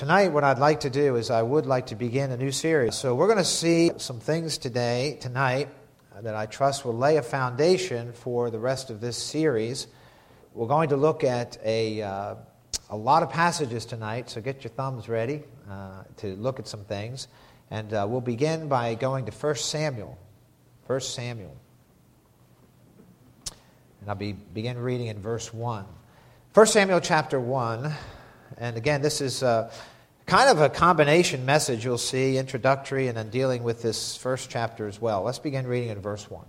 Tonight, what I'd like to do is I would like to begin a new series. So we're going to see some things tonight, that I trust will lay a foundation for the rest of this series. We're going to look at a lot of passages tonight, so get your thumbs ready to look at some things. And we'll begin by going to 1 Samuel. 1 Samuel. And I'll begin reading in verse 1. 1 Samuel chapter 1. And again, this is kind of a combination message you'll see, introductory and then dealing with this first chapter as well. Let's begin reading in verse 1.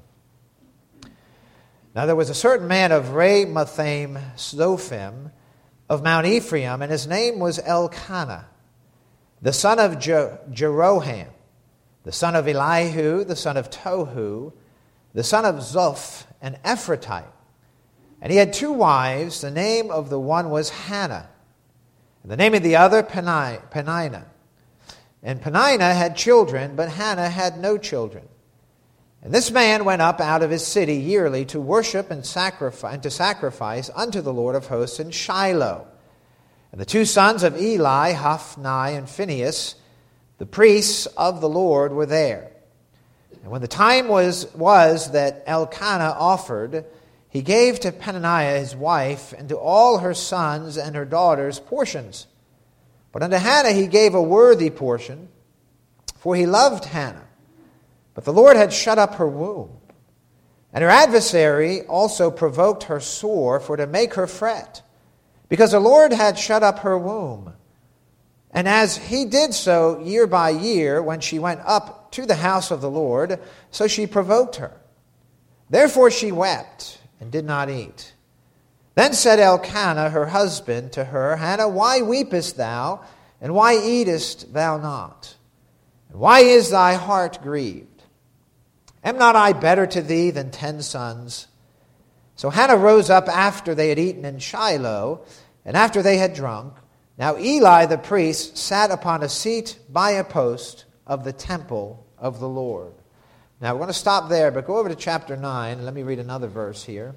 Now there was a certain man of Ramathaim Zophim of Mount Ephraim, and his name was Elkanah, the son of Jeroham, the son of Elihu, the son of Tohu, the son of Zoph, an Ephratite. And he had two wives. The name of the one was Hannah, and the name of the other Peninnah. And Peninnah had children, but Hannah had no children. And this man went up out of his city yearly to worship and to sacrifice unto the Lord of hosts in Shiloh. And the two sons of Eli, Hophni and Phinehas, the priests of the Lord, were there. And when the time was that Elkanah offered, he gave to Peninnah his wife and to all her sons and her daughters portions. But unto Hannah he gave a worthy portion, for he loved Hannah. But the Lord had shut up her womb. And her adversary also provoked her sore for to make her fret, because the Lord had shut up her womb. And as he did so year by year, when she went up to the house of the Lord, so she provoked her. Therefore she wept and did not eat. Then said Elkanah her husband to her, Hannah, why weepest thou, and why eatest thou not? And why is thy heart grieved? Am not I better to thee than 10 sons? So Hannah rose up after they had eaten in Shiloh, and after they had drunk. Now Eli the priest sat upon a seat by a post of the temple of the Lord. Now, we're going to stop there, but go over to chapter 9. And let me read another verse here.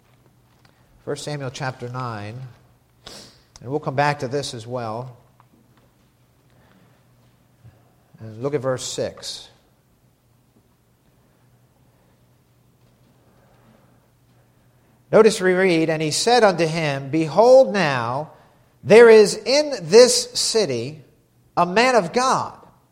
1 Samuel chapter 9. And we'll come back to this as well. And look at verse 6. Notice we read, And he said unto him, Behold now, there is in this city a man of God,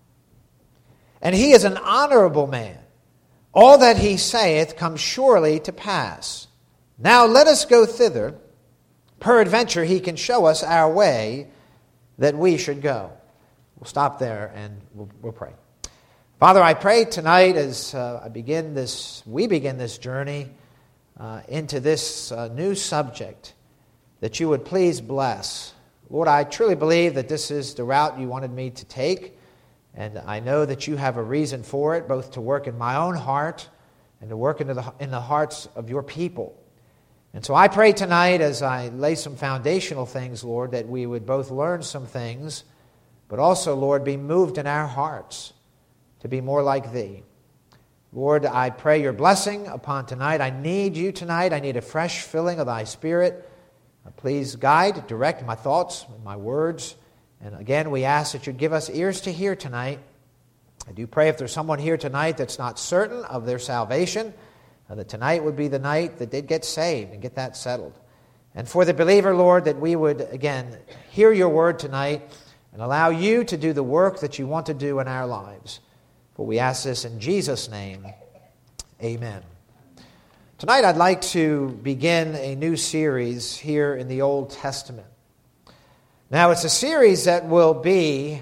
and he is an honorable man. All that he saith comes surely to pass. Now let us go thither. Peradventure he can show us our way that we should go. We'll stop there and we'll pray. Father, I pray tonight as we begin this journey into this new subject, that you would please bless. Lord, I truly believe that this is the route you wanted me to take. And I know that you have a reason for it, both to work in my own heart and to work in the hearts of your people. And so I pray tonight as I lay some foundational things, Lord, that we would both learn some things, but also, Lord, be moved in our hearts to be more like Thee. Lord, I pray your blessing upon tonight. I need you tonight. I need a fresh filling of Thy Spirit. Please guide, direct my thoughts, my words. And again, we ask that you'd give us ears to hear tonight. I do pray if there's someone here tonight that's not certain of their salvation, that tonight would be the night that they'd get saved and get that settled. And for the believer, Lord, that we would, again, hear your word tonight and allow you to do the work that you want to do in our lives. For we ask this in Jesus' name. Amen. Tonight I'd like to begin a new series here in the Old Testament. Now, it's a series that will be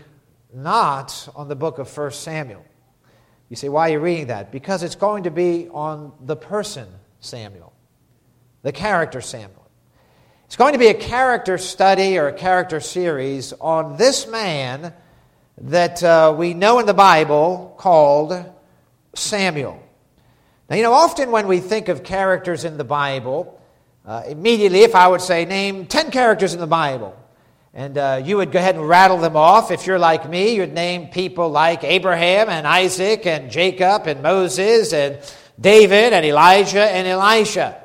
not on the book of 1 Samuel. You say, why are you reading that? Because it's going to be on the person Samuel, the character Samuel. It's going to be a character study or a character series on this man that we know in the Bible called Samuel. Now, often when we think of characters in the Bible, immediately if I would say, name 10 characters in the Bible, and you would go ahead and rattle them off. If you're like me, you'd name people like Abraham and Isaac and Jacob and Moses and David and Elijah and Elisha.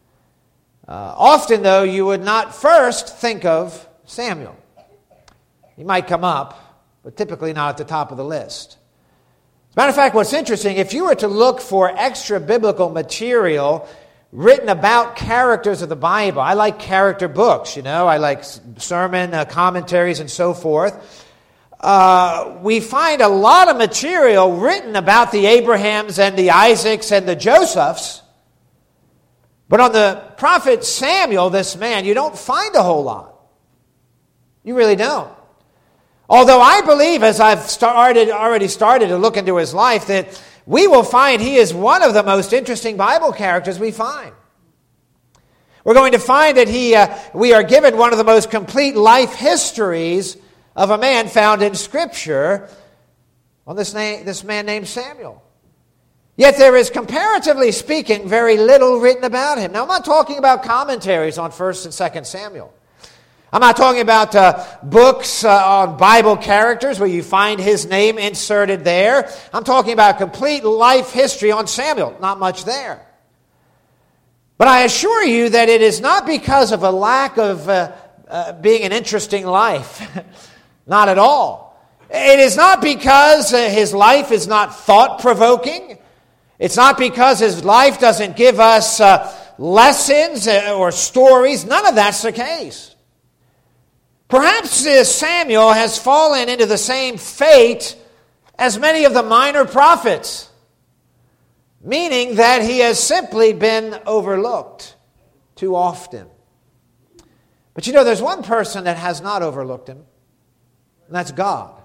Often, though, you would not first think of Samuel. he might come up, but typically not at the top of the list. As a matter of fact, what's interesting, if you were to look for extra biblical material written about characters of the Bible, I like character books, I like sermon commentaries and so forth. We find a lot of material written about the Abrahams and the Isaacs and the Josephs. But on the prophet Samuel, this man, you don't find a whole lot. You really don't. Although I believe, as I've already started to look into his life, that we will find he is one of the most interesting Bible characters we find. We're going to find that we are given one of the most complete life histories of a man found in Scripture on this man named Samuel. Yet there is, comparatively speaking, very little written about him. Now, I'm not talking about commentaries on 1st and 2nd Samuel. I'm not talking about books on Bible characters where you find his name inserted there. I'm talking about complete life history on Samuel. Not much there. But I assure you that it is not because of a lack of being an interesting life. Not at all. It is not because his life is not thought-provoking. It's not because his life doesn't give us lessons or stories. None of that's the case. Perhaps Samuel has fallen into the same fate as many of the minor prophets, meaning that he has simply been overlooked too often. But there's one person that has not overlooked him, and that's God.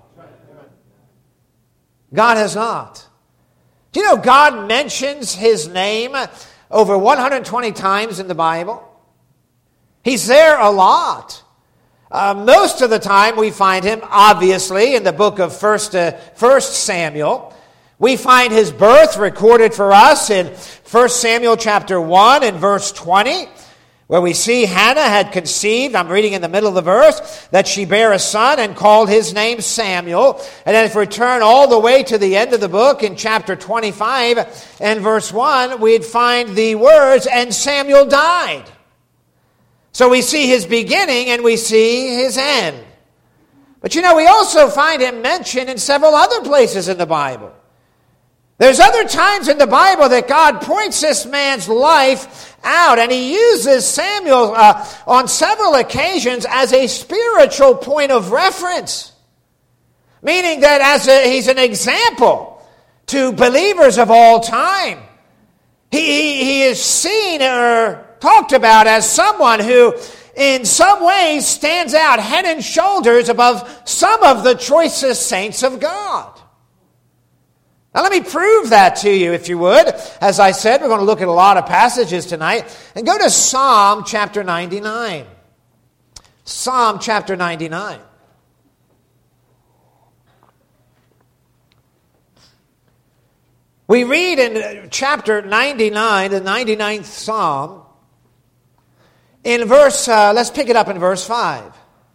God has not. Do you know God mentions his name over 120 times in the Bible? He's there a lot. Most of the time we find him, obviously, in the book of First Samuel. We find his birth recorded for us in 1 Samuel chapter 1 and verse 20, where we see Hannah had conceived, I'm reading in the middle of the verse, that she bare a son and called his name Samuel. And then if we return all the way to the end of the book in chapter 25 and verse 1, we'd find the words, and Samuel died. So we see his beginning and we see his end. But we also find him mentioned in several other places in the Bible. There's other times in the Bible that God points this man's life out, and he uses Samuel on several occasions as a spiritual point of reference. Meaning that he's an example to believers of all time. He is seen or talked about as someone who in some ways stands out head and shoulders above some of the choicest saints of God. Now let me prove that to you, if you would. As I said, we're going to look at a lot of passages tonight. And go to Psalm chapter 99. Psalm chapter 99. We read in chapter 99, the 99th Psalm, in verse, let's pick it up in verse 5.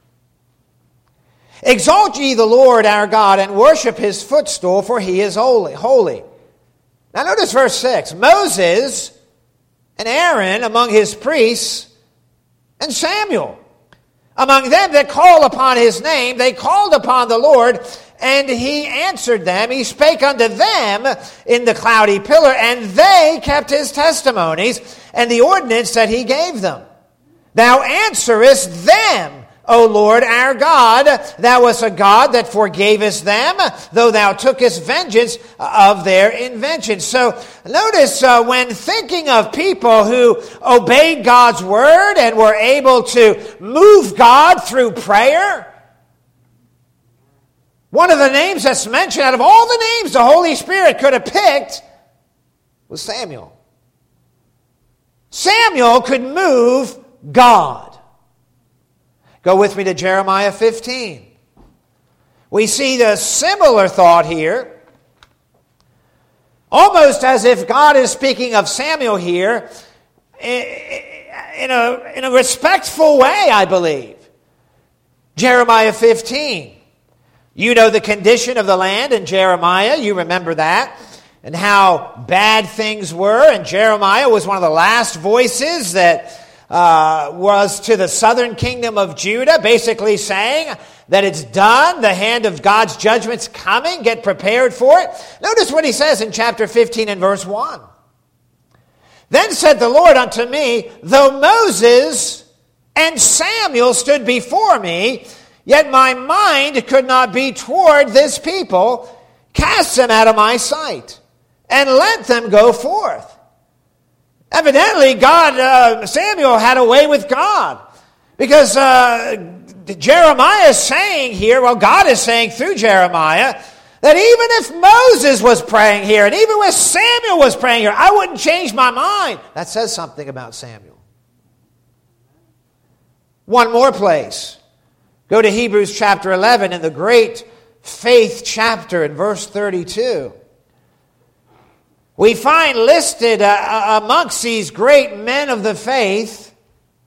Exalt ye the Lord our God, and worship his footstool, for he is holy. Now notice verse 6. Moses and Aaron among his priests, and Samuel among them that call upon his name, they called upon the Lord, and he answered them. He spake unto them in the cloudy pillar, and they kept his testimonies and the ordinance that he gave them. Thou answerest them, O Lord our God. Thou wast a God that forgavest them, though thou tookest vengeance of their invention. So notice when thinking of people who obeyed God's word and were able to move God through prayer, one of the names that's mentioned out of all the names the Holy Spirit could have picked was Samuel. Samuel could move God. Go with me to Jeremiah 15. We see the similar thought here, almost as if God is speaking of Samuel here in a respectful way, I believe. Jeremiah 15. You know the condition of the land in Jeremiah. You remember that. And how bad things were. And Jeremiah was one of the last voices that was to the southern kingdom of Judah, basically saying that it's done. The hand of God's judgment's coming. Get prepared for it. Notice what he says in chapter 15 and verse 1. Then said the Lord unto me, though Moses and Samuel stood before me, yet my mind could not be toward this people. Cast them out of my sight, and let them go forth. Evidently, Samuel had a way with God. Because Jeremiah is saying here, well, God is saying through Jeremiah, that even if Moses was praying here, and even if Samuel was praying here, I wouldn't change my mind. That says something about Samuel. One more place. Go to Hebrews chapter 11 in the great faith chapter in verse 32. We find listed amongst these great men of the faith,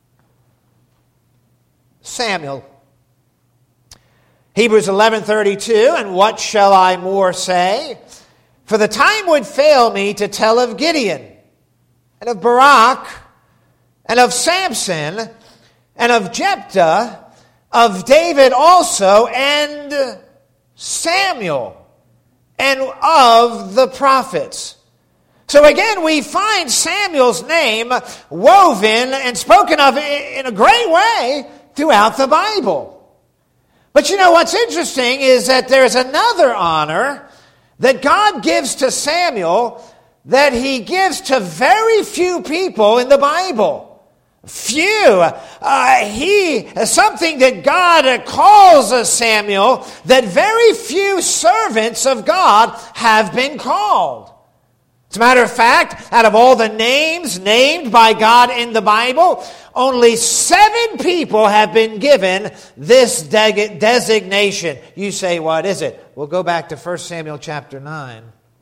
Samuel. Hebrews 11:32, and what shall I more say? For the time would fail me to tell of Gideon, and of Barak, and of Samson, and of Jephthah, of David also, and Samuel, and of the prophets. So again, we find Samuel's name woven and spoken of in a great way throughout the Bible. But you know what's interesting is that there's another honor that God gives to Samuel that he gives to very few people in the Bible. Few. Something that God calls Samuel that very few servants of God have been called. As a matter of fact, out of all the names named by God in the Bible, only 7 people have been given this designation. You say, what is it? We'll go back to 1 Samuel chapter 9.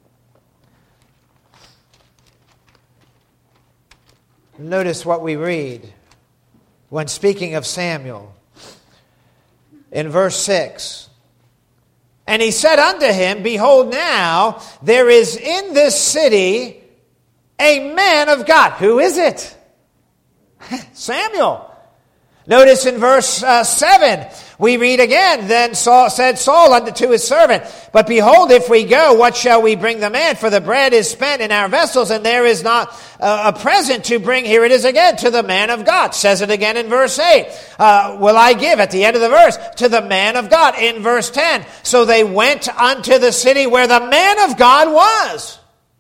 Notice what we read when speaking of Samuel. In verse 6. And he said unto him, behold, now there is in this city a man of God. Who is it? Samuel. Notice in verse 7, we read again, then said Saul unto his servant, but behold, if we go, what shall we bring the man? For the bread is spent in our vessels, and there is not a present to bring. Here it is again, to the man of God. Says it again in verse 8. Will I give, at the end of the verse, to the man of God. In verse 10, so they went unto the city where the man of God was.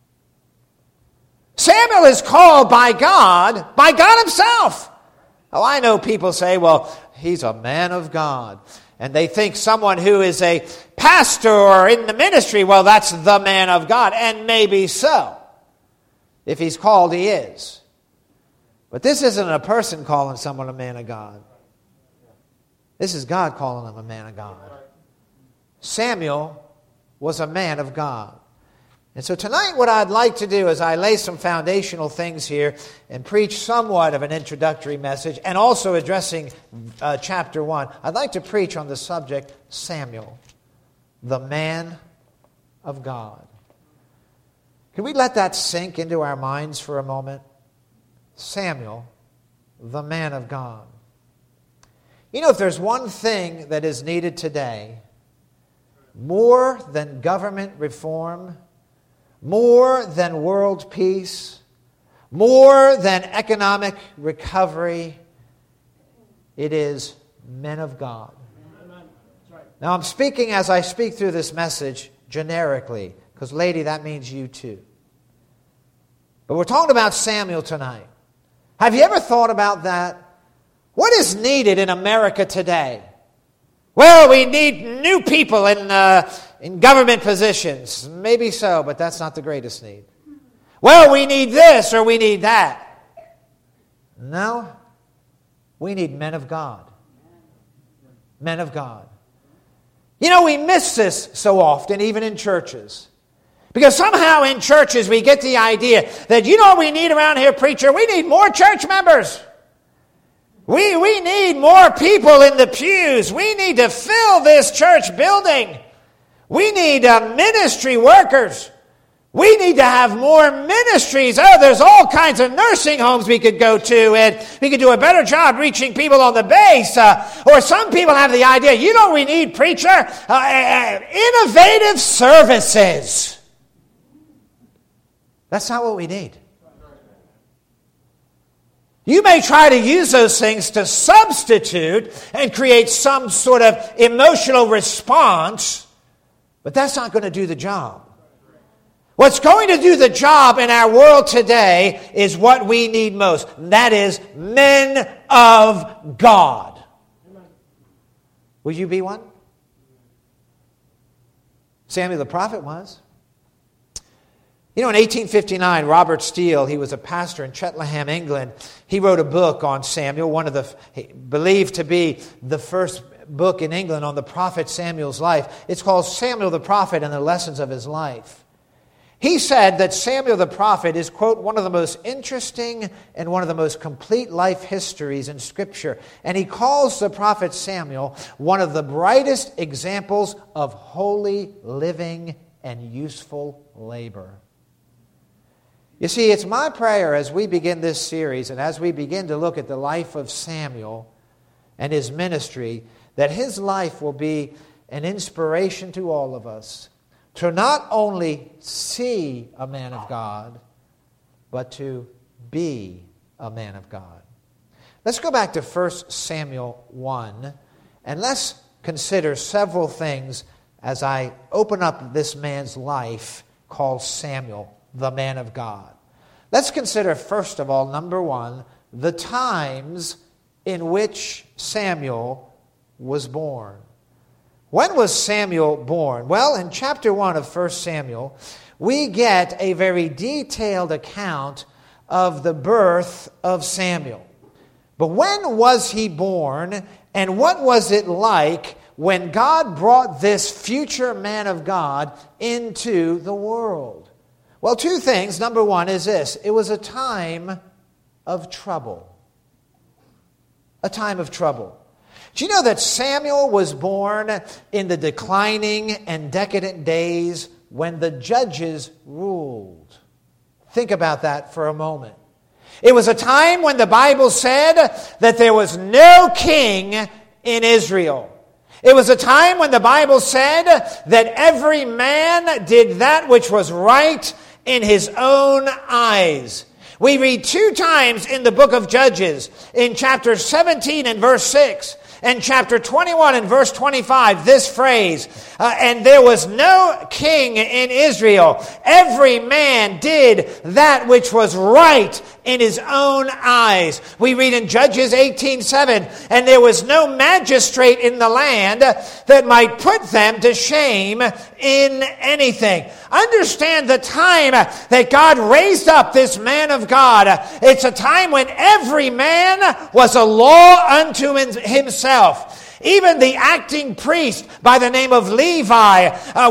Samuel is called by God himself. Oh, I know people say, well, he's a man of God. And they think someone who is a pastor or in the ministry, well, that's the man of God. And maybe so. If he's called, he is. But this isn't a person calling someone a man of God. This is God calling him a man of God. Samuel was a man of God. And so tonight what I'd like to do is I lay some foundational things here and preach somewhat of an introductory message and also addressing chapter 1. I'd like to preach on the subject Samuel, the man of God. Can we let that sink into our minds for a moment? Samuel, the man of God. You know, if there's one thing that is needed today, more than government reform, more than world peace, more than economic recovery, it is men of God. Now I'm speaking as I speak through this message generically, because lady, that means you too. But we're talking about Samuel tonight. Have you ever thought about that? What is needed in America today? Well, we need new people in government positions. Maybe so, but that's not the greatest need. Well, we need this or we need that. No, we need men of God. Men of God. You know, we miss this so often, even in churches. Because somehow in churches we get the idea that, you know what we need around here, preacher? We need more church members. We need more people in the pews. We need to fill this church building. We need ministry workers. We need to have more ministries. Oh, there's all kinds of nursing homes we could go to, and we could do a better job reaching people on the base. Or some people have the idea, you know, we need, preacher, innovative services. That's not what we need. You may try to use those things to substitute and create some sort of emotional response, but that's not going to do the job. What's going to do the job in our world today is what we need most. That is men of God. Will you be one? Samuel the prophet was. You know, in 1859, Robert Steele, he was a pastor in Cheltenham, England. He wrote a book on Samuel, believed to be the first book in England on the prophet Samuel's life. It's called Samuel the Prophet and the Lessons of His Life. He said that Samuel the prophet is, quote, one of the most interesting and one of the most complete life histories in Scripture. And he calls the prophet Samuel one of the brightest examples of holy living and useful labor. You see, it's my prayer as we begin this series and as we begin to look at the life of Samuel and his ministry, that his life will be an inspiration to all of us to not only see a man of God, but to be a man of God. Let's go back to 1 Samuel 1, and let's consider several things as I open up this man's life called Samuel, the man of God. Let's consider, first of all, number one, the times in which Samuel was born. When was Samuel born? Well, in chapter 1 of 1 Samuel, we get a very detailed account of the birth of Samuel. But when was he born, and what was it like when God brought this future man of God into the world? Well, two things. Number one is this. It was a time of trouble. A time of trouble. Do you know that Samuel was born in the declining and decadent days when the judges ruled? Think about that for a moment. It was a time when the Bible said that there was no king in Israel. It was a time when the Bible said that every man did that which was right in his own eyes. We read two times in the book of Judges, in chapter 17 and verse 6, and chapter 21 and verse 25, this phrase, and there was no king in Israel. Every man did that which was right in his own eyes. We read in Judges 18:7, and there was no magistrate in the land that might put them to shame in anything. Understand the time that God raised up this man of God. It's a time when every man was a law unto himself. Even the acting priest by the name of Levi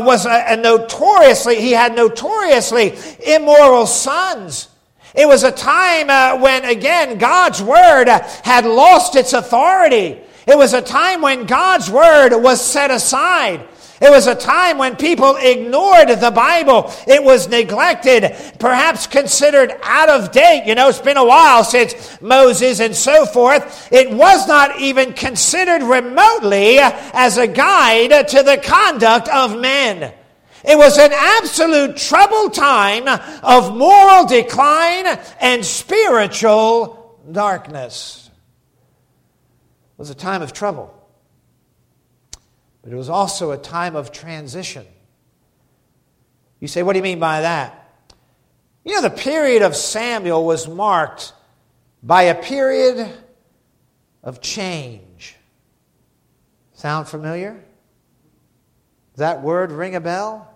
he had notoriously immoral sons. It was a time when, again, God's word had lost its authority. It was a time when God's word was set aside. It was a time when people ignored the Bible. It was neglected, perhaps considered out of date. You know, it's been a while since Moses and so forth. It was not even considered remotely as a guide to the conduct of men. It was an absolute troubled time of moral decline and spiritual darkness. It was a time of trouble. But it was also a time of transition. You say, what do you mean by that? You know, the period of Samuel was marked by a period of change. Sound familiar? Does that word ring a bell?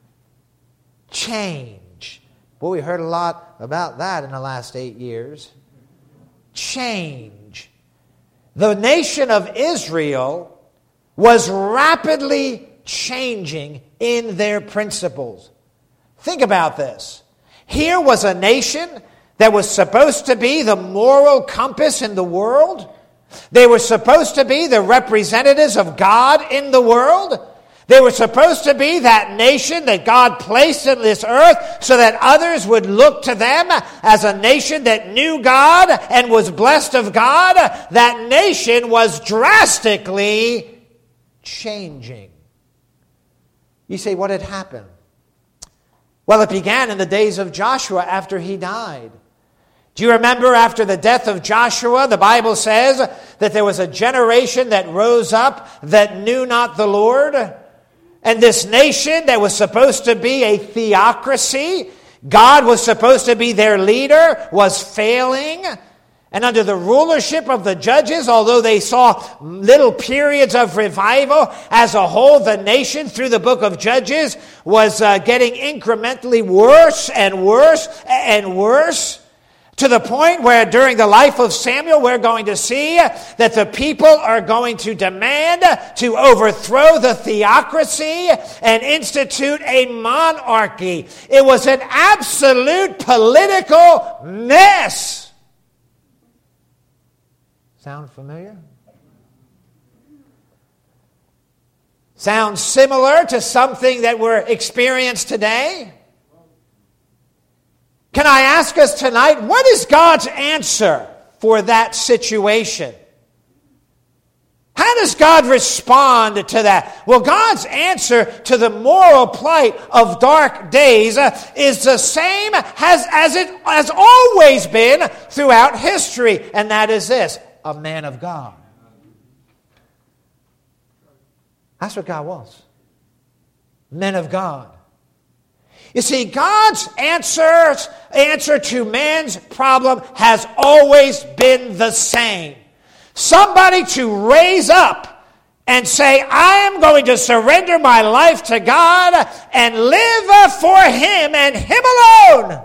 Change. Boy, we heard a lot about that in the last 8 years. Change. The nation of Israel was rapidly changing in their principles. Think about this. Here was a nation that was supposed to be the moral compass in the world. They were supposed to be the representatives of God in the world. They were supposed to be that nation that God placed in this earth so that others would look to them as a nation that knew God and was blessed of God. That nation was drastically changing. You say, what had happened? Well, it began in the days of Joshua after he died. Do you remember after the death of Joshua, the Bible says that there was a generation that rose up that knew not the Lord? And this nation that was supposed to be a theocracy, God was supposed to be their leader, was failing. And under the rulership of the judges, although they saw little periods of revival, as a whole, the nation through the book of Judges was getting incrementally worse and worse and worse. To the point where during the life of Samuel, we're going to see that the people are going to demand to overthrow the theocracy and institute a monarchy. It was an absolute political mess. Sound familiar? Sounds similar to something that we're experiencing today? Can I ask us tonight, what is God's answer for that situation? How does God respond to that? Well, God's answer to the moral plight of dark days is the same as it has always been throughout history, and that is this: a man of God. That's what God was. Men of God. You see, God's answer to man's problem has always been the same. Somebody to raise up and say, I am going to surrender my life to God and live for Him and Him alone.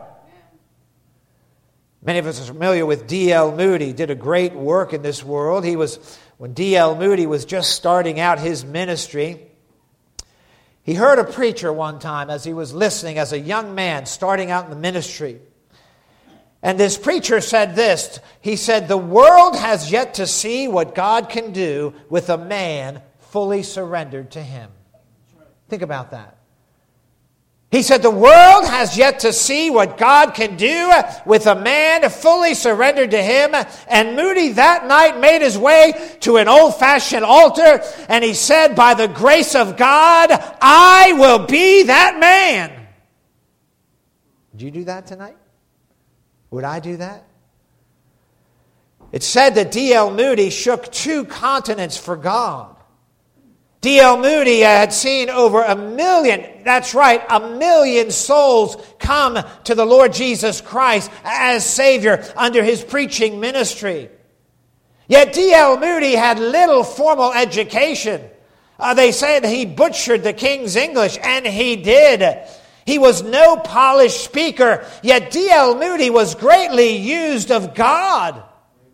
Many of us are familiar with D.L. Moody. Did a great work in this world. When D.L. Moody was just starting out his ministry, he heard a preacher one time as he was listening as a young man starting out in the ministry. And this preacher said this. He said, the world has yet to see what God can do with a man fully surrendered to Him. Think about that. He said, the world has yet to see what God can do with a man fully surrendered to Him. And Moody that night made his way to an old-fashioned altar, and he said, by the grace of God, I will be that man. Would you do that tonight? Would I do that? It's said that D.L. Moody shook 2 continents for God. D.L. Moody had seen over 1 million, that's right, 1 million souls come to the Lord Jesus Christ as Savior under his preaching ministry. Yet D.L. Moody had little formal education. They said he butchered the King's English, and he did. He was no polished speaker, yet D.L. Moody was greatly used of God.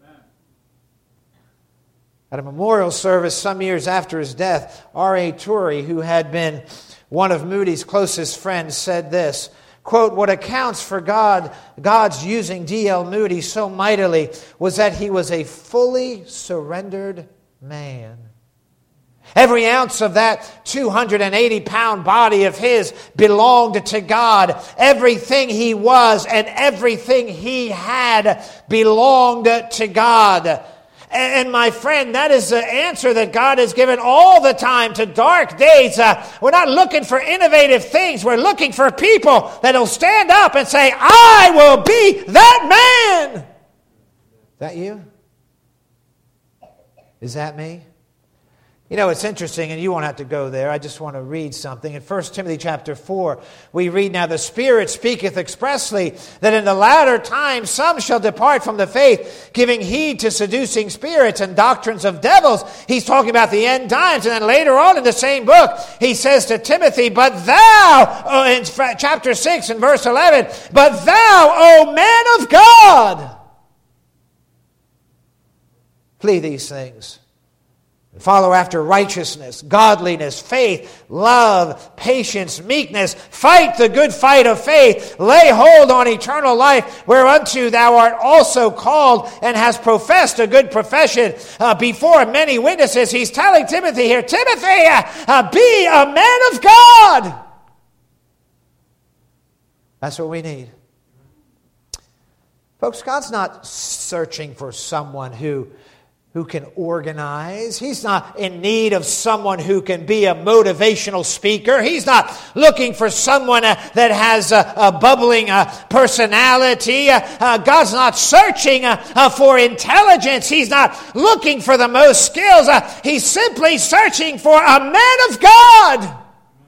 At a memorial service some years after his death, R.A. Torrey, who had been one of Moody's closest friends, said this, quote, what accounts for God's using D.L. Moody so mightily was that he was a fully surrendered man. Every ounce of that 280-pound body of his belonged to God. Everything he was and everything he had belonged to God. And my friend, that is the answer that God has given all the time to dark days. We're not looking for innovative things. We're looking for people that will stand up and say, I will be that man. Is that you? Is that me? You know, it's interesting, and you won't have to go there. I just want to read something. In 1 Timothy chapter 4, we read, now the Spirit speaketh expressly that in the latter times some shall depart from the faith, giving heed to seducing spirits and doctrines of devils. He's talking about the end times. And then later on in the same book, he says to Timothy, but thou, in chapter 6 and verse 11, but thou, O man of God, flee these things. Follow after righteousness, godliness, faith, love, patience, meekness. Fight the good fight of faith. Lay hold on eternal life, whereunto thou art also called and hast professed a good profession before many witnesses. He's telling Timothy here, Timothy, be a man of God. That's what we need. Folks, God's not searching for someone who can organize. He's not in need of someone who can be a motivational speaker. He's not looking for someone that has a bubbling personality. God's not searching for intelligence. He's not looking for the most skills. He's simply searching for a man of God.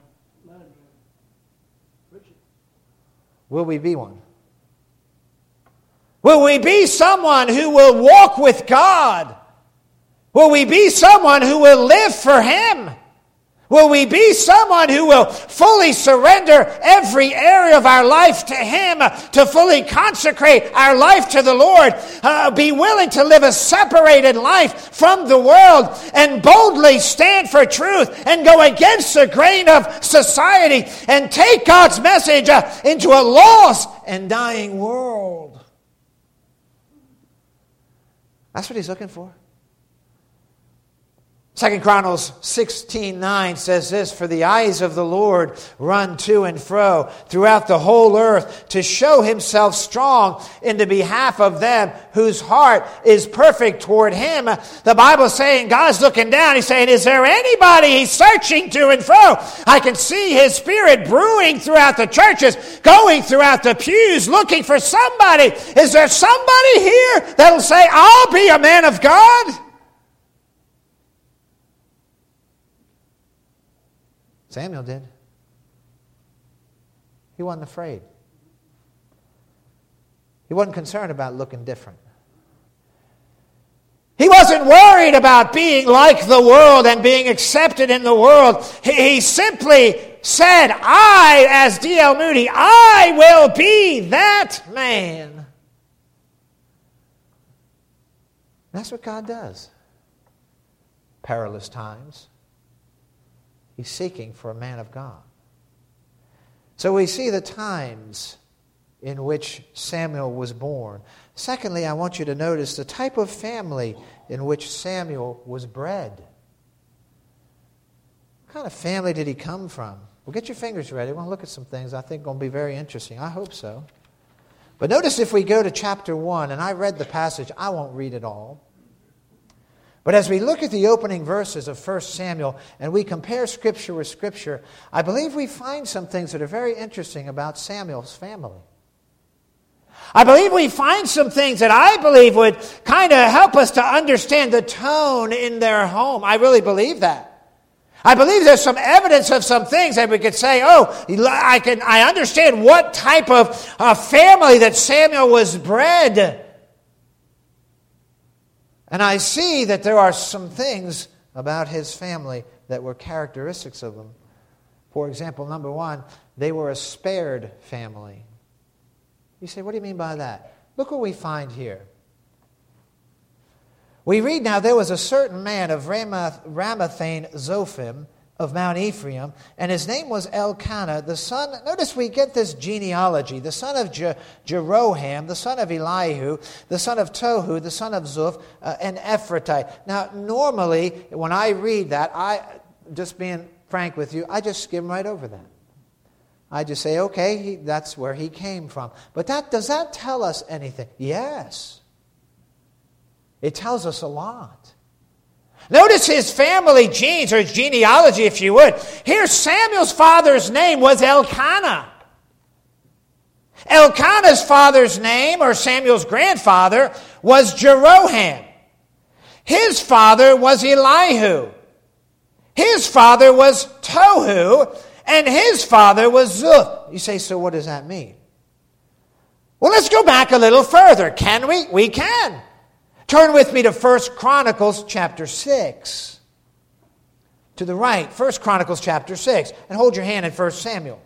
Will we be one? Will we be someone who will walk with God? Will we be someone who will live for Him? Will we be someone who will fully surrender every area of our life to Him, to fully consecrate our life to the Lord, be willing to live a separated life from the world, and boldly stand for truth and go against the grain of society and take God's message into a lost and dying world? That's what He's looking for. 2 Chronicles 16:9 says this, For the eyes of the Lord run to and fro throughout the whole earth to show Himself strong in the behalf of them whose heart is perfect toward Him. The Bible's saying, God's looking down. He's saying, is there anybody He's searching to and fro? I can see His Spirit brewing throughout the churches, going throughout the pews, looking for somebody. Is there somebody here that'll say, I'll be a man of God? Samuel did. He wasn't afraid. He wasn't concerned about looking different. He wasn't worried about being like the world and being accepted in the world. He simply said, I, as D.L. Moody, I will be that man. That's what God does. Perilous times. He's seeking for a man of God. So we see the times in which Samuel was born. Secondly, I want you to notice the type of family in which Samuel was bred. What kind of family did he come from? Well, get your fingers ready. We're going to look at some things I think are going to be very interesting. I hope so. But notice if we go to chapter 1, and I read the passage, I won't read it all. But as we look at the opening verses of 1 Samuel and we compare Scripture with Scripture, I believe we find some things that are very interesting about Samuel's family. I believe we find some things that I believe would kind of help us to understand the tone in their home. I really believe that. I believe there's some evidence of some things that we could say, I understand what type of family that Samuel was bred. And I see that there are some things about his family that were characteristics of them. For example, number one, they were a spared family. You say, what do you mean by that? Look what we find here. We read now, there was a certain man of Ramathaim Zophim of Mount Ephraim, and his name was Elkanah, the son, notice we get this genealogy, the son of Jeroham, the son of Elihu, the son of Tohu, the son of Zuph, and Ephratite. Now, normally, when I read that, just being frank with you, I just skim right over that. I just say, okay, that's where he came from. But does that tell us anything? Yes. It tells us a lot. Notice his family genes, or his genealogy, if you would. Here, Samuel's father's name was Elkanah. Elkanah's father's name, or Samuel's grandfather, was Jeroham. His father was Elihu. His father was Tohu. And his father was Zuph. You say, so what does that mean? Well, let's go back a little further. Can we? We can. Turn with me to 1 Chronicles chapter 6. To the right, 1 Chronicles chapter 6. And hold your hand in 1 Samuel.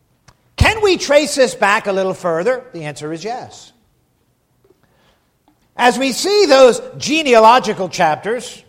Can we trace this back a little further? The answer is yes. As we see those genealogical chapters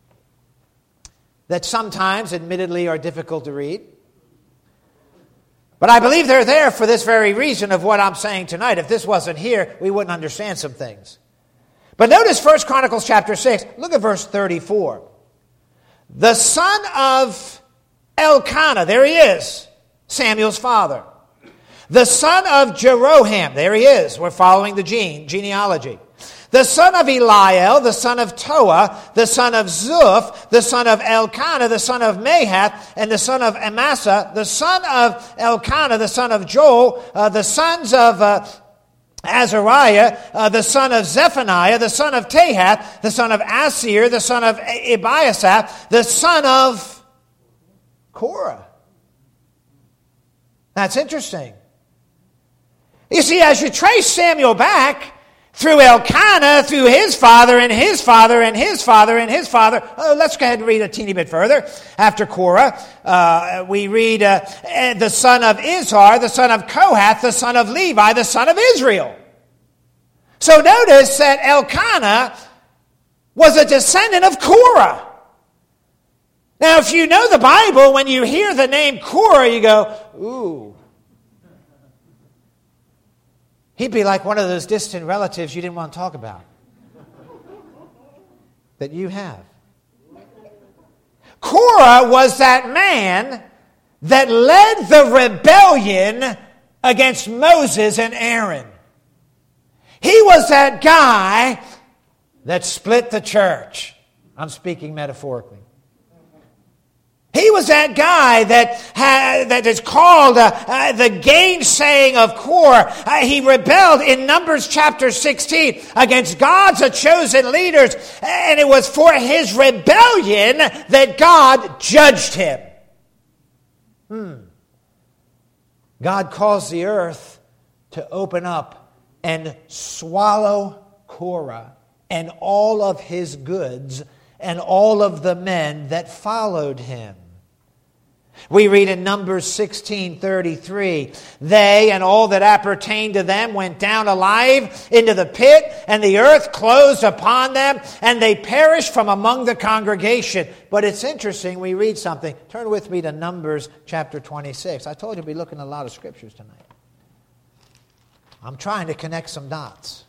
that sometimes, admittedly, are difficult to read, but I believe they're there for this very reason of what I'm saying tonight. If this wasn't here, we wouldn't understand some things. But notice 1 Chronicles chapter 6. Look at verse 34. The son of Elkanah, there he is, Samuel's father. The son of Jeroham, there he is. We're following the genealogy. The son of Eliel, the son of Toah, the son of Zuph, the son of Elkanah, the son of Mahath, and the son of Amasa, the son of Elkanah, the son of Joel, the sons of Azariah, the son of Zephaniah, the son of Tahath, the son of Asir, the son of Ebiasaph, the son of Korah. That's interesting. You see, as you trace Samuel back through Elkanah, through his father, and his father, and his father, and his father, let's go ahead and read a teeny bit further. After Korah, we read the son of Izhar, the son of Kohath, the son of Levi, the son of Israel. So notice that Elkanah was a descendant of Korah. Now, if you know the Bible, when you hear the name Korah, you go, ooh. He'd be like one of those distant relatives you didn't want to talk about. That you have. Korah was that man that led the rebellion against Moses and Aaron. He was that guy that split the church. I'm speaking metaphorically. He was that guy that is called the gainsaying of Korah. He rebelled in Numbers chapter 16 against God's chosen leaders, and it was for his rebellion that God judged him. God caused the earth to open up and swallow Korah and all of his goods and all of the men that followed him. We read in Numbers 16:33, they and all that appertained to them went down alive into the pit, and the earth closed upon them, and they perished from among the congregation. But it's interesting, we read something. Turn with me to Numbers chapter 26. I told you we'd be looking at a lot of scriptures tonight. I'm trying to connect some dots.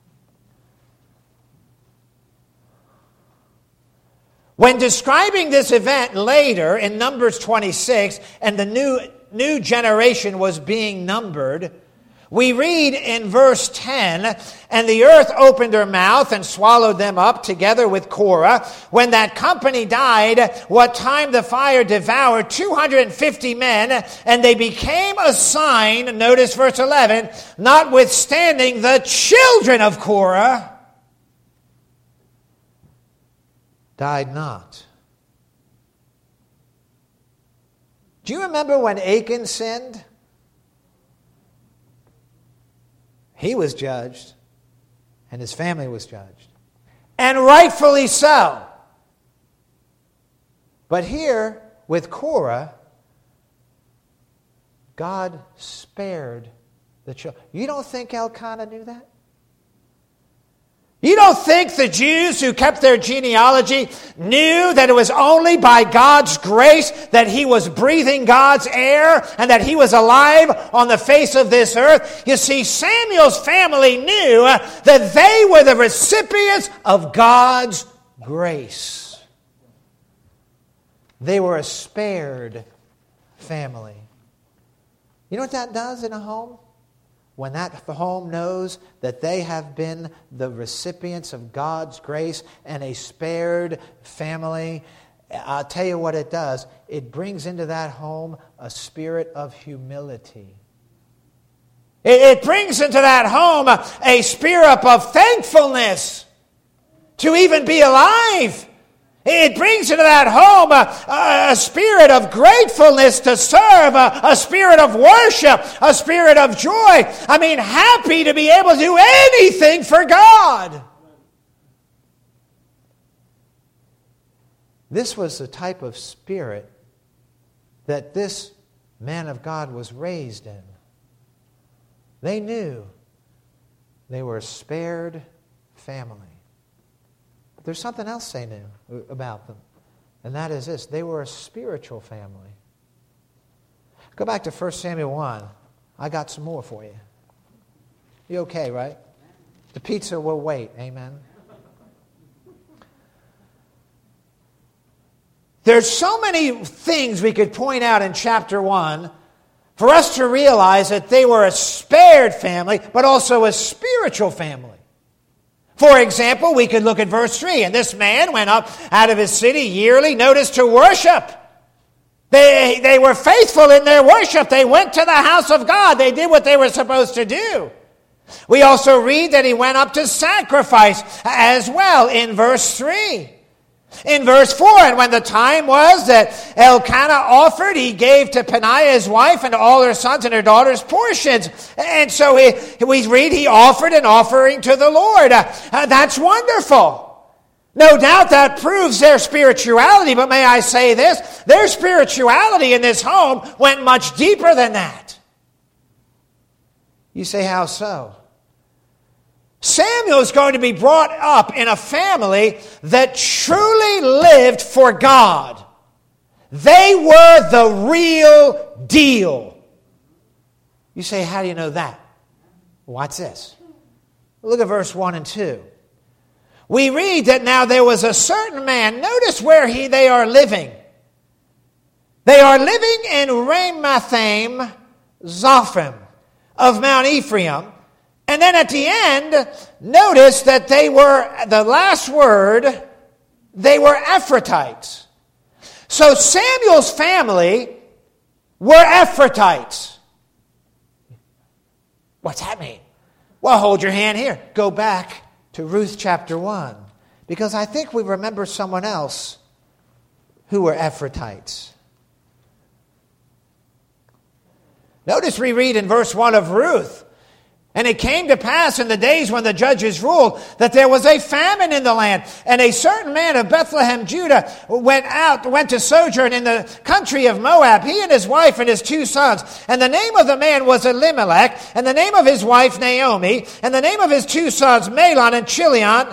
When describing this event later in Numbers 26, and the new generation was being numbered, we read in verse 10, and the earth opened her mouth and swallowed them up together with Korah. When that company died, what time the fire devoured 250 men, and they became a sign, notice verse 11, notwithstanding the children of Korah died not. Do you remember when Achan sinned? He was judged, and his family was judged. And rightfully so. But here, with Korah, God spared the children. You don't think Elkanah knew that? You don't think the Jews who kept their genealogy knew that it was only by God's grace that he was breathing God's air and that he was alive on the face of this earth? You see, Samuel's family knew that they were the recipients of God's grace. They were a spared family. You know what that does in a home? When that home knows that they have been the recipients of God's grace and a spared family, I'll tell you what it does. It brings into that home a spirit of humility. It brings into that home a spirit of thankfulness to even be alive. It brings into that home a spirit of gratefulness to serve, a spirit of worship, a spirit of joy. I mean, happy to be able to do anything for God. This was the type of spirit that this man of God was raised in. They knew they were a spared family. But there's something else they knew about them, and that is this: they were a spiritual family. Go back to 1 Samuel 1. I got some more for you. You okay, right? The pizza will wait. Amen. There's so many things we could point out in chapter 1 for us to realize that they were a spared family, but also a spiritual family. For example, we could look at verse 3. And this man went up out of his city yearly, notice, to worship. They were faithful in their worship. They went to the house of God. They did what they were supposed to do. We also read that he went up to sacrifice as well in verse 3. In verse 4, and when the time was that Elkanah offered, he gave to Peninnah his wife and to all her sons and her daughters portions. And so we read he offered an offering to the Lord. That's wonderful. No doubt that proves their spirituality, but may I say this? Their spirituality in this home went much deeper than that. You say, how so? Samuel is going to be brought up in a family that truly lived for God. They were the real deal. You say, how do you know that? Watch this. Look at verse 1 and 2. We read that now there was a certain man. Notice where they are living. They are living in Ramathaim Zophim of Mount Ephraim. And then at the end, notice that they were, the last word, they were Ephratites. So Samuel's family were Ephratites. What's that mean? Well, hold your hand here. Go back to Ruth chapter 1. Because I think we remember someone else who were Ephratites. Notice we read in verse 1 of Ruth. And it came to pass in the days when the judges ruled that there was a famine in the land. And a certain man of Bethlehem, Judah, went to sojourn in the country of Moab, he and his wife and his 2 sons. And the name of the man was Elimelech, and the name of his wife Naomi, and the name of his 2 sons Mahlon and Chilion,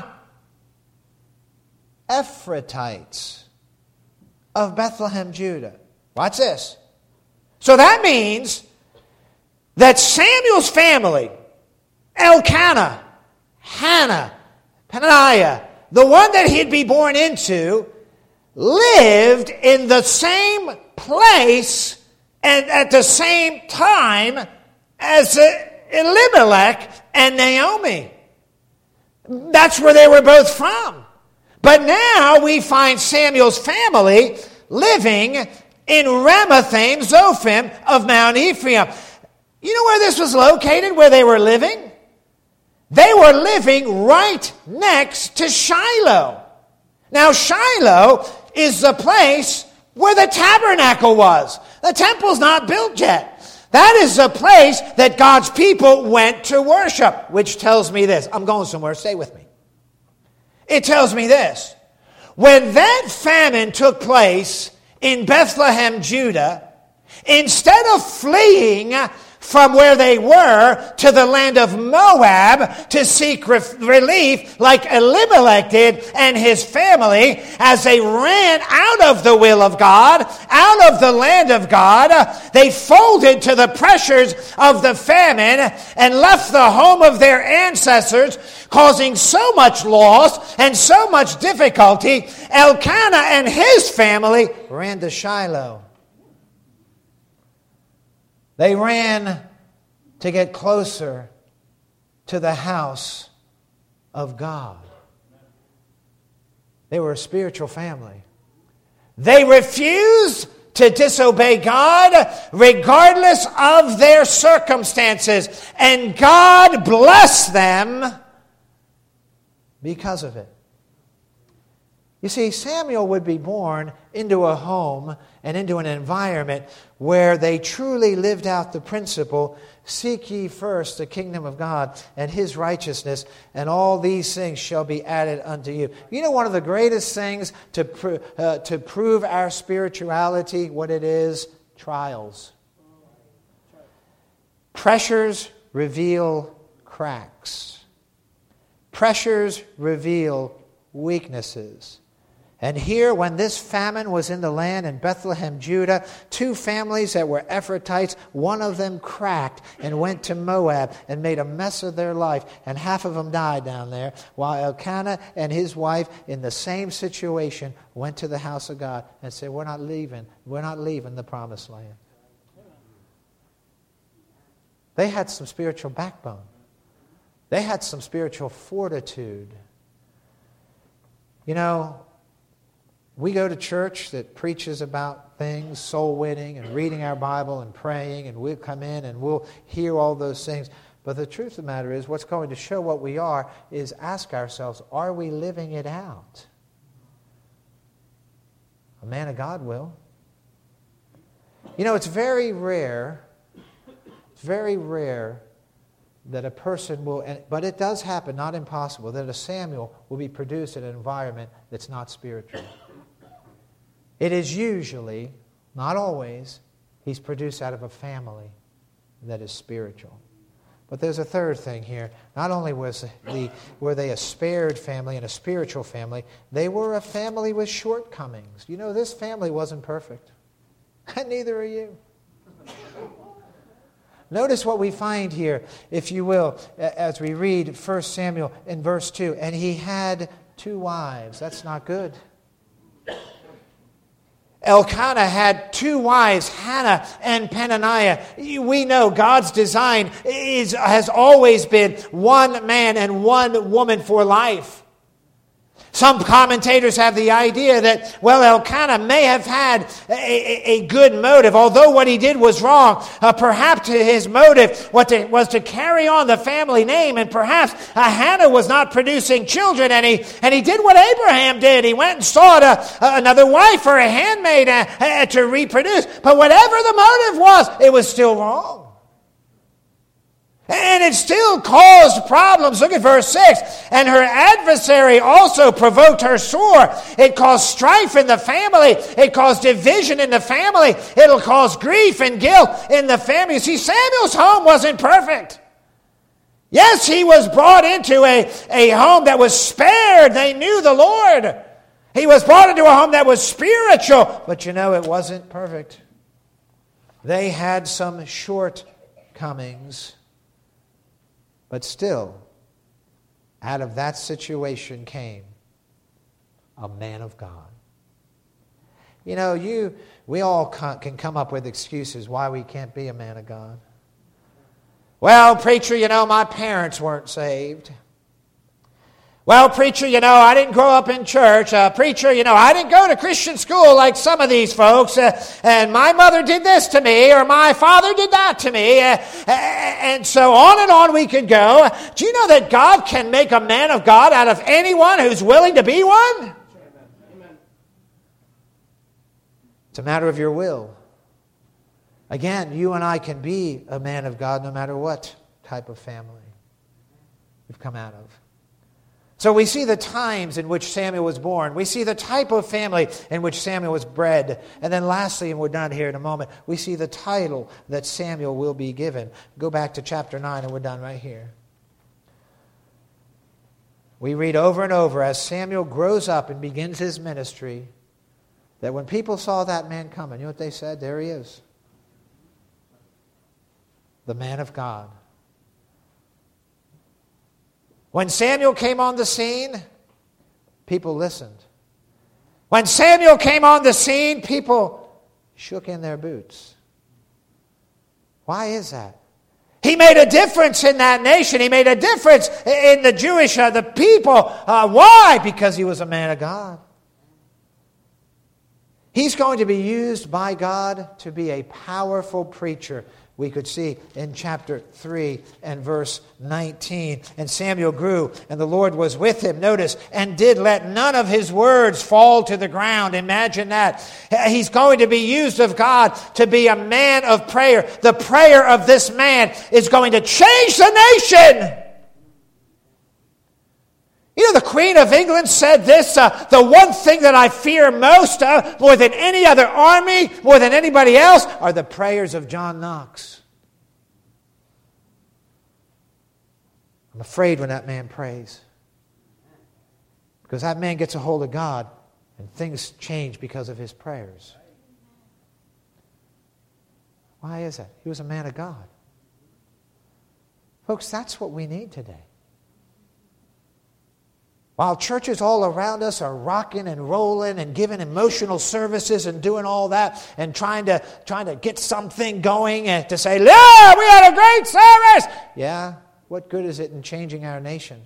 Ephratites of Bethlehem, Judah. Watch this. So that means that Samuel's family, Elkanah, Hannah, Peninnah, the one that he'd be born into, lived in the same place and at the same time as Elimelech and Naomi. That's where they were both from. But now we find Samuel's family living in Ramathaim Zophim of Mount Ephraim. You know where this was located, where they were living? They were living right next to Shiloh. Now, Shiloh is the place where the tabernacle was. The temple's not built yet. That is the place that God's people went to worship, which tells me this. I'm going somewhere. Stay with me. It tells me this. When that famine took place in Bethlehem, Judah, instead of fleeing from where they were to the land of Moab to seek relief like Elimelech did and his family, as they ran out of the will of God, out of the land of God, they folded to the pressures of the famine and left the home of their ancestors, causing so much loss and so much difficulty. Elkanah and his family ran to Shiloh. They ran to get closer to the house of God. They were a spiritual family. They refused to disobey God regardless of their circumstances. And God blessed them because of it. You see, Samuel would be born into a home and into an environment where they truly lived out the principle, seek ye first the kingdom of God and his righteousness, and all these things shall be added unto you. You know, one of the greatest things to prove our spirituality, what it is? Trials. Pressures reveal cracks. Pressures reveal weaknesses. And here, when this famine was in the land in Bethlehem, Judah, two families that were Ephrathites, one of them cracked and went to Moab and made a mess of their life, and half of them died down there, while Elkanah and his wife, in the same situation, went to the house of God and said, we're not leaving the promised land. They had some spiritual backbone. They had some spiritual fortitude. You know, we go to church that preaches about things, soul winning and reading our Bible and praying, and we'll come in and we'll hear all those things. But the truth of the matter is, what's going to show what we are is ask ourselves, are we living it out? A man of God will. You know, it's very rare that a person will, but it does happen, not impossible, that a Samuel will be produced in an environment that's not spiritual. It is usually, not always, he's produced out of a family that is spiritual. But there's a third thing here. Not only were they a spared family and a spiritual family, they were a family with shortcomings. You know, this family wasn't perfect. And neither are you. Notice what we find here, if you will, as we read 1 Samuel in verse 2. And he had 2 wives. That's not good. Elkanah had 2 wives, Hannah and Peninnah. We know God's design has always been one man and one woman for life. Some commentators have the idea that, well, Elkanah may have had a good motive, although what he did was wrong. Perhaps his motive was to carry on the family name, and perhaps Hannah was not producing children, and he did what Abraham did. He went and sought another wife or a handmaid to reproduce. But whatever the motive was, it was still wrong. And it still caused problems. Look at verse 6. And her adversary also provoked her sore. It caused strife in the family. It caused division in the family. It'll cause grief and guilt in the family. You see, Samuel's home wasn't perfect. Yes, he was brought into a home that was spared. They knew the Lord. He was brought into a home that was spiritual. But you know, it wasn't perfect. They had some shortcomings. But still, out of that situation came a man of God. You know, we all can come up with excuses why we can't be a man of God. Well, preacher, you know, my parents weren't saved. Well, preacher, you know, I didn't grow up in church. Preacher, you know, I didn't go to Christian school like some of these folks. And my mother did this to me, or my father did that to me. And so on and on we could go. Do you know that God can make a man of God out of anyone who's willing to be one? Amen. It's a matter of your will. Again, you and I can be a man of God no matter what type of family we've come out of. So we see the times in which Samuel was born. We see the type of family in which Samuel was bred. And then lastly, and we're done here in a moment, we see the title that Samuel will be given. Go back to chapter 9 and we're done right here. We read over and over as Samuel grows up and begins his ministry that when people saw that man coming, you know what they said? There he is. The man of God. When Samuel came on the scene, people listened. When Samuel came on the scene, people shook in their boots. Why is that? He made a difference in that nation. He made a difference in the Jewish, the people. Why? Because he was a man of God. He's going to be used by God to be a powerful preacher. We could see in chapter 3 and verse 19. And Samuel grew, and the Lord was with him. Notice, and did let none of his words fall to the ground. Imagine that. He's going to be used of God to be a man of prayer. The prayer of this man is going to change the nation. You know, the Queen of England said this, the one thing that I fear most, more than any other army, more than anybody else, are the prayers of John Knox. I'm afraid when that man prays. Because that man gets a hold of God and things change because of his prayers. Why is that? He was a man of God. Folks, that's what we need today. While churches all around us are rocking and rolling and giving emotional services and doing all that and trying to get something going and to say, yeah, we had a great service. Yeah, what good is it in changing our nation?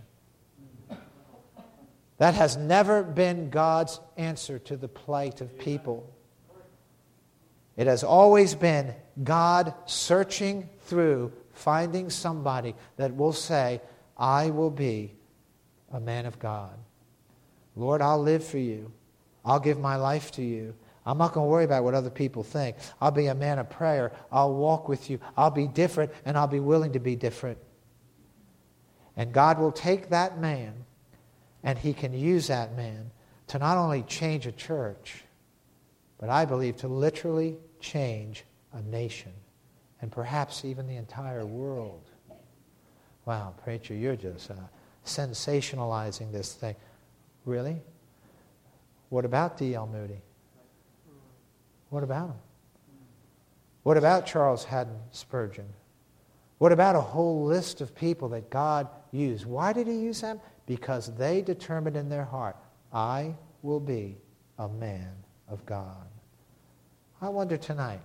That has never been God's answer to the plight of people. It has always been God searching through, finding somebody that will say, I will be a man of God. Lord, I'll live for you. I'll give my life to you. I'm not going to worry about what other people think. I'll be a man of prayer. I'll walk with you. I'll be different, and I'll be willing to be different. And God will take that man, and He can use that man to not only change a church, but I believe to literally change a nation, and perhaps even the entire world. Wow, preacher, you're just sensationalizing this thing. Really? What about D.L. Moody? What about him? What about Charles Haddon Spurgeon? What about a whole list of people that God used? Why did He use them? Because they determined in their heart, I will be a man of God. I wonder tonight,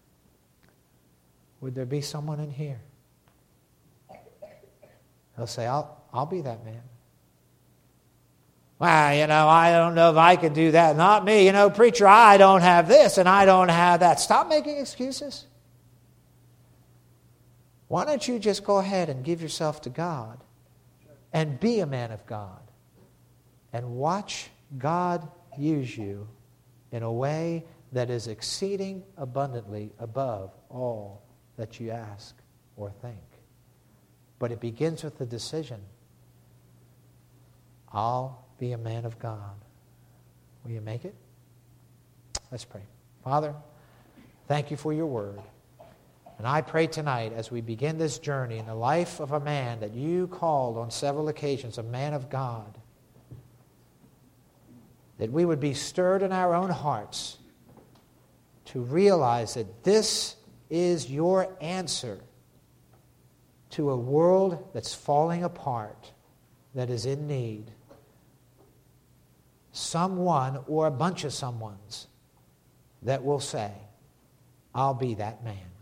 would there be someone in here? They'll say, I'll be that man. Well, I don't know if I could do that. Not me. Preacher, I don't have this and I don't have that. Stop making excuses. Why don't you just go ahead and give yourself to God and be a man of God and watch God use you in a way that is exceeding abundantly above all that you ask or think. But it begins with the decision. I'll be a man of God. Will you make it? Let's pray. Father, thank you for your word. And I pray tonight as we begin this journey in the life of a man that you called on several occasions a man of God, that we would be stirred in our own hearts to realize that this is your answer to a world that's falling apart, that is in need. Someone or a bunch of someones that will say, I'll be that man.